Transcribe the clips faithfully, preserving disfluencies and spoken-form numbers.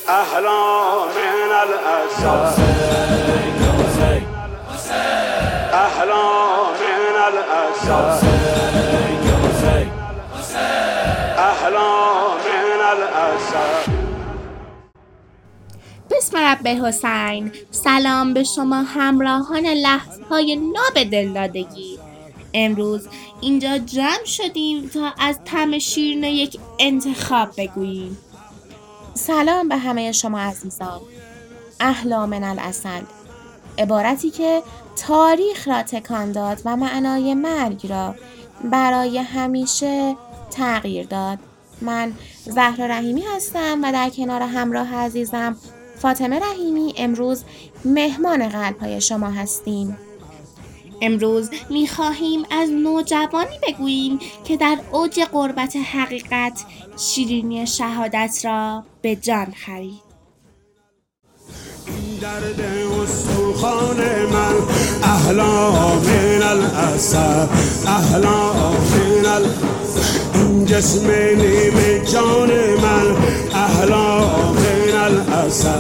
أهلا من الأسد أهلا من الأسد أهلا من الأسد. بسم رب حسین. سلام به شما همراهان لحظه‌های ناب دلدادگی. امروز اینجا جمع شدیم تا از طعم شیرین یک انتخاب بگوییم. سلام به همه شما عزیزان. احلا من العسل، عبارتی که تاریخ را تکان داد و معنای مرگ را برای همیشه تغییر داد. من زهرا رحیمی هستم و در کنار همراه عزیزم فاطمه رحیمی امروز مهمان قلب‌های شما هستیم. امروز می‌خواهیم از نوجوانی بگوییم که در اوج غربت حقیقت شیرینی شهادت را به جان خرید. درد استخوان من احلا من الاسد احلا من ال این جسم نیم جان من احلا من الاسد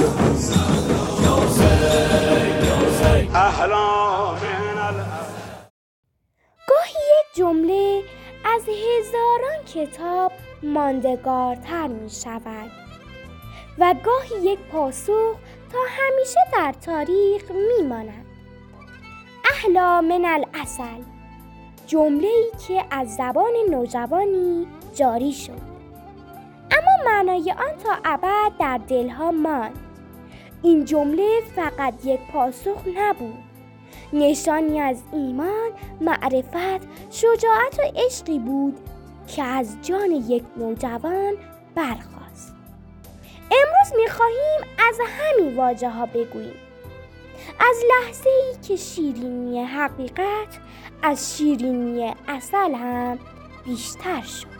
احلا من الاسد. گاهی یک جمله از هزاران کتاب ماندگارتر می شود و گاهی یک پاسخ تا همیشه در تاریخ می ماند. احلا من العسل، جمله‌ای که از زبان نوجوانی جاری شد اما معنای آن تا ابد در دلها ماند. این جمله فقط یک پاسخ نبود، نشانی از ایمان، معرفت، شجاعت و عشقی بود که از جان یک نوجوان برخاست. امروز می‌خواهیم از همین واژه‌ها بگوییم، از لحظه‌ای که شیرینی حقیقت از شیرینی عسل هم بیشتر شد.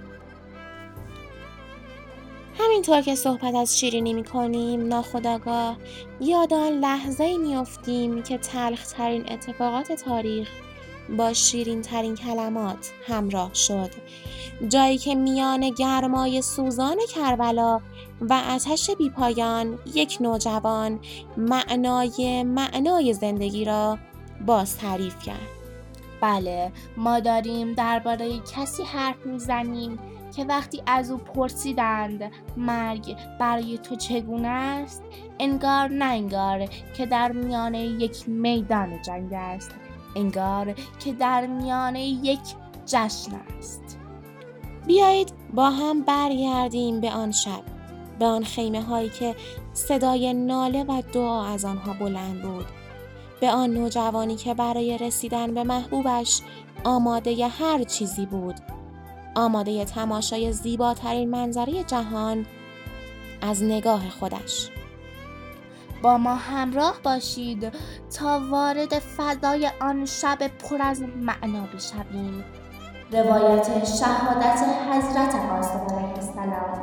همینطور که صحبت از شیرینی می‌کنیم، ناخودآگاه یاد آن لحظه‌ای می‌افتیم که تلخ‌ترین اتفاقات تاریخ با شیرین‌ترین کلمات همراه شد. جایی که میان گرمای سوزان کربلا و آتش بی‌پایان یک نوجوان معنای معنای زندگی را باز تعریف کرد. بله، ما داریم درباره کسی حرف میزنیم که وقتی از او پرسیدند مرگ برای تو چگونه است، انگار نه انگار که در میان یک میدان جنگ است، انگار که در میان یک جشن است. بیایید با هم برگردیم به آن شب، به آن خیمه هایی که صدای ناله و دعا از آنها بلند بود، به آن نوجوانی که برای رسیدن به محبوبش آماده ی هر چیزی بود، آماده ی تماشای زیباترین منظره جهان از نگاه خودش. با ما همراه باشید تا وارد فضای آن شب پر از معنا بشویم. روایت شهادت حضرت قاسم علیه السلام.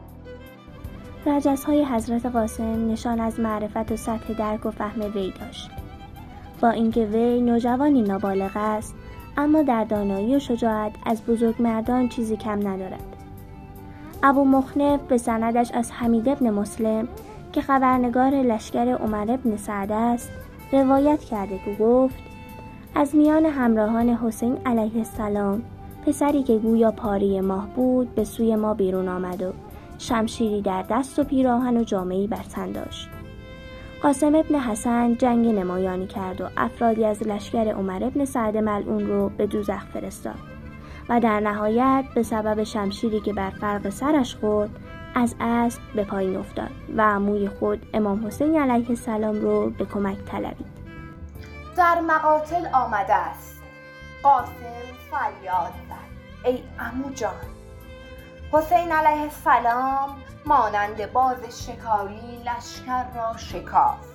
رجزهای حضرت قاسم نشان از معرفت و سطح درک و فهم وی داشت. با اینکه وی نوجوانی نابالغ است، اما در دانایی و شجاعت از بزرگمردان چیزی کم ندارد. ابو مخنف به سندش از حمید ابن مسلم که خبرنگار لشکر عمر ابن سعد است روایت کرده که گفت از میان همراهان حسین علیه السلام پسری که گویا پاره ماه بود به سوی ما بیرون آمد و شمشیری در دست و پیراهن و جامه‌ای بر تن داشت. قاسم ابن حسن جنگ نمایانی کرد و افرادی از لشکر عمر ابن سعد ملعون رو به دوزخ فرستاد و در نهایت به سبب شمشیری که بر فرق سرش خورد از اسب به پایین افتاد و عموی خود امام حسین علیه السلام رو به کمک طلبید. در مقاتل آمده است. قاسم فریاد زد ای عمو جان. حسین علیه السلام مانند باز شکاری لشکر را شکافت.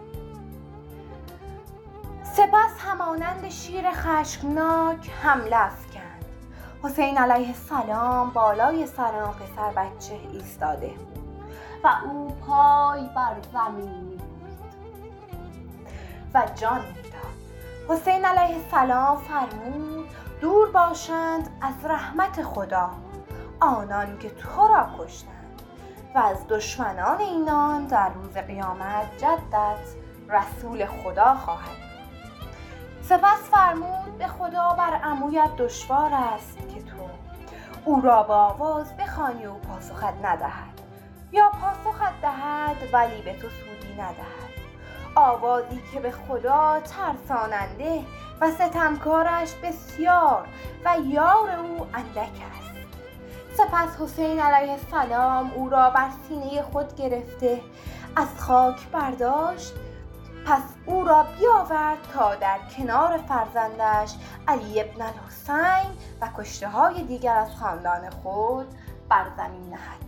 سپس همانند شیر خشمناک حمله افکند. حسین علیه السلام بالای سر آن پسر بچه ایستاده و او پای بر زمین می‌بوسید و جان می‌داد. حسین علیه السلام فرمود دور باشند از رحمت خدا آنان که تو را کشتند و از دشمنان اینان در روز قیامت جدت رسول خدا خواهد. سپس فرمود به خدا بر عمویت دشوار است که تو او را با آواز بخوانی و پاسخت ندهد، یا پاسخت دهد ولی به تو سودی ندهد، آوازی که به خدا ترساننده و ستمکارش بسیار و یار او اندک است. سپس حسین علیه السلام او را بر سینه خود گرفته از خاک برداشت، پس او را بیاورد تا در کنار فرزندش علی ابن الحسین و کشته های دیگر از خاندان خود بر زمین نهد.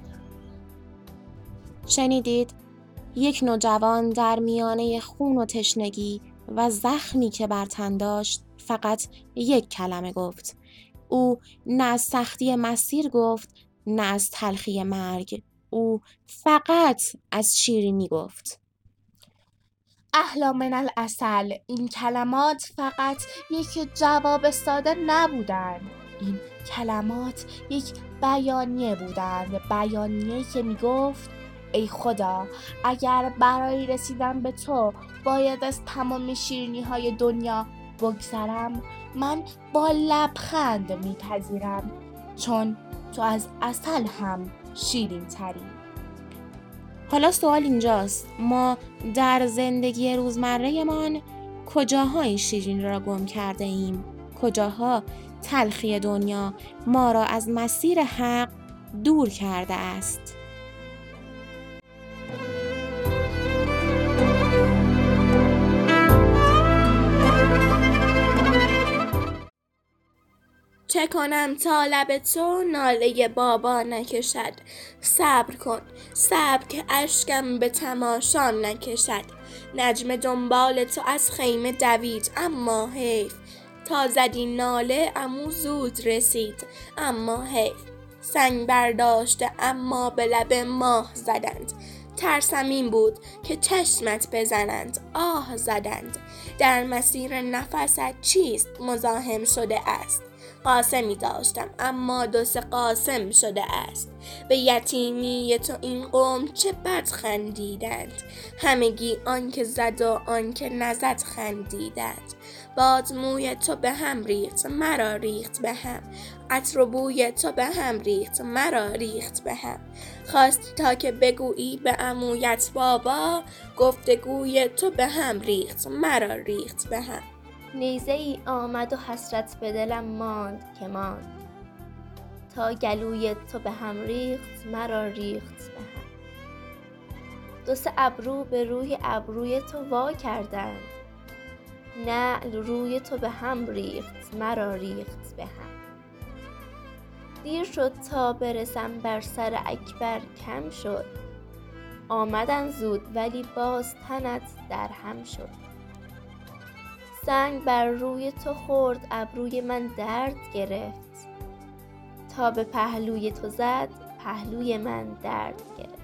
شنیدید؟ یک نوجوان در میانه خون و تشنگی و زخمی که بر تن داشت فقط یک کلمه گفت. او نه از سختی مسیر گفت، نه از تلخی مرگ. او فقط از شیرینی گفت. احلی من العسل. این کلمات فقط یک جواب ساده نبودند. این کلمات یک بیانیه بودند. بیانیه‌ای که میگفت ای خدا، اگر برای رسیدن به تو باید از تمام شیرینی های دنیا بگذرم، من با لبخند میپذیرم، چون تو از عسل هم شیرین تری. حالا سوال اینجاست، ما در زندگی روزمره من کجاهای شیرین را گم کرده ایم؟ کجاها تلخی دنیا ما را از مسیر حق دور کرده است؟ چه کنم تا لب تو ناله بابا نکشد؟ صبر کن، صبر که اشکم به تماشا نکشد. نجم دنبال تو از خیمه دوید، اما حیف. تا زدی ناله عمو زود رسید، اما حیف. سنگ برداشته اما به لب ماه زدند. ترسم این بود که چشمت بزنند، آه زدند. در مسیر نفست چیست مزاحم شده است؟ قاسمی داشتم اما دو سه قاسم شده است. به یتیمی تو این قوم چه بد خندیدند، همگی آن که زد و آن که نزد خندیدند. باد موی تو به هم ریخت مرا ریخت به هم، عطر و بوی تو به هم ریخت مرا ریخت به هم. خواستی تا که بگویی به عمویت بابا، گفتگوی تو به هم ریخت مرا ریخت به هم. نیزه ای آمد و حسرت به دلم ماند که ماند، تا گلوی تو به هم ریخت مرا ریخت به هم. دو سه ابرو به روی ابروی تو وا کردند، نعل روی تو به هم ریخت مرا ریخت به هم. دیر شد تا برسم بر سر اکبر کم شد، آمدن زود ولی باز تنت در هم شد. سنگ بر روی تو خورد ابروی من درد گرفت، تا به پهلوی تو زد پهلوی من درد گرفت.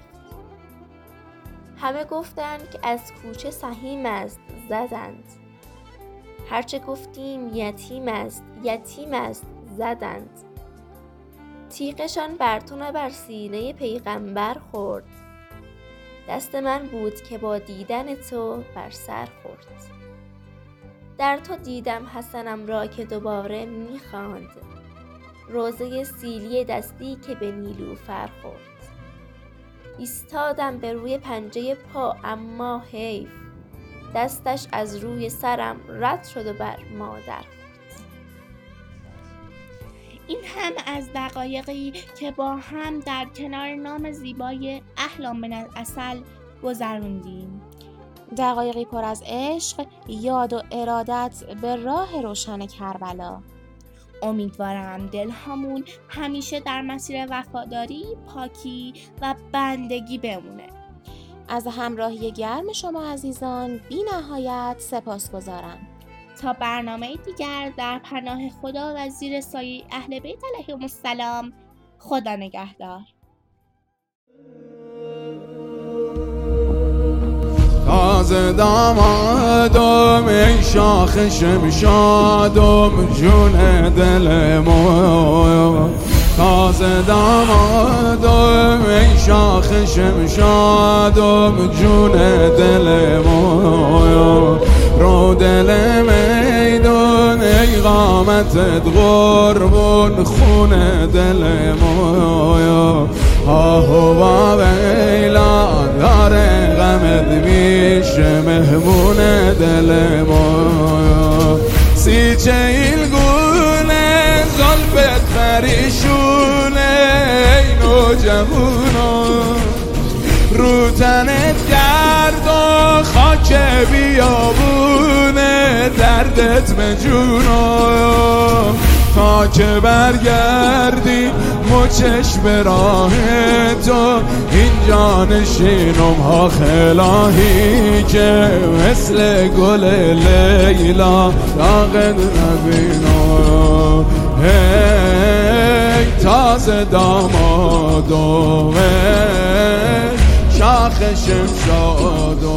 همه گفتند که از کوچه سهیم است زدند، هرچه گفتیم یتیم است یتیم است زدند. تیغشان بر تو نه بر سینه پیغمبر خورد، دست من بود که با دیدن تو بر سر خورد. در تو دیدم حسنم را که دوباره میخواند، روزه سیلی دستی که به نیلوفر خورد. ایستادم به روی پنجه پا اما حیف، دستش از روی سرم رد شد و بر مادر خورد. این هم از دقایقی که با هم در کنار نام زیبای احلی من العسل گذروندیم. دقایقی پر از عشق، یاد و ارادت به راه روشن کربلا. امیدوارم دلهامون همیشه در مسیر وفاداری، پاکی و بندگی بمونه. از همراهی گرم شما عزیزان بی نهایت سپاسگزارم. تا برنامه دیگر در پناه خدا و زیر سایه اهل بیت علیهم السلام. خدا نگهدار. تازه دامادم ای شاخ شمشادم جون دل ما، تازه دامادم ای شاخ شمشادم جون دل ما رو دل میدون ای قامتت قربون خون دل ما آهو با ویلا داره غمت میشه مهمون دل ما سی چیل گونه زلفت پریشونه ای نوجوانا رو تنت گرد و خاک بیابونه دردت مجونا تا که برگردی مچش به راه تو اینجا نشینم ها خلاهی که مثل گل لیلا داغت نبینا هی تازه دامادو شاخ شمشادو